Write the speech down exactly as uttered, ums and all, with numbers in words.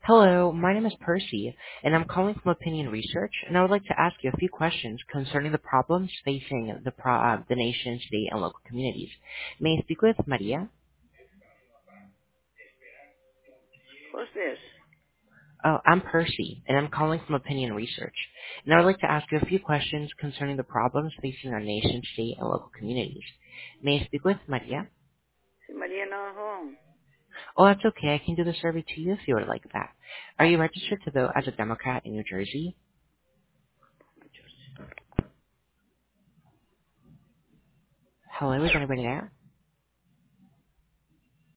Hello, my name is Percy, and I'm calling from Opinion Research, and I would like to ask you a few questions concerning the problems facing the, pro- uh, the nation, state, and local communities. May I speak with Maria? Who's this? Oh, I'm Percy, and I'm calling from Opinion Research, and I would like to ask you a few questions concerning the problems facing our nation, state, and local communities. May I speak with Maria? Si María no home. Oh, that's okay. I can do the survey to you if you would like that. Are you registered to vote as a Democrat in New Jersey? Hello, is anybody there?